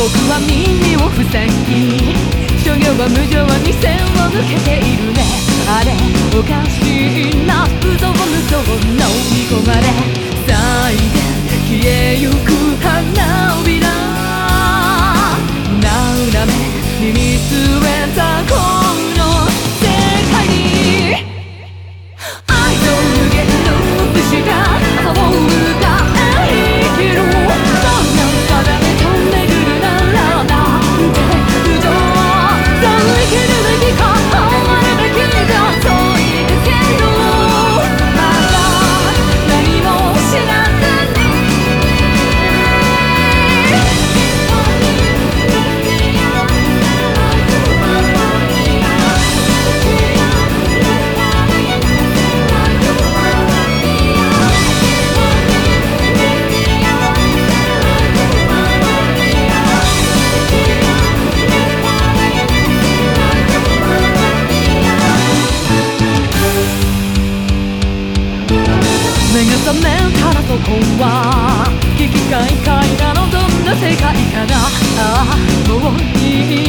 は耳を塞ぎ商業は無情に線を抜けているね。あれおかしいな、無造無造飲み込まれ再現消えゆく花びら、なめに見据えたこの世界に愛と無限ループした朝を歌い生きる。そんな定めと巡るならなんて不条さあ生きるべきか終わるべきかそう言うけどまだ何も知らずに目が覚めたらそこは奇機械界なのどんな世界かな。ああもういい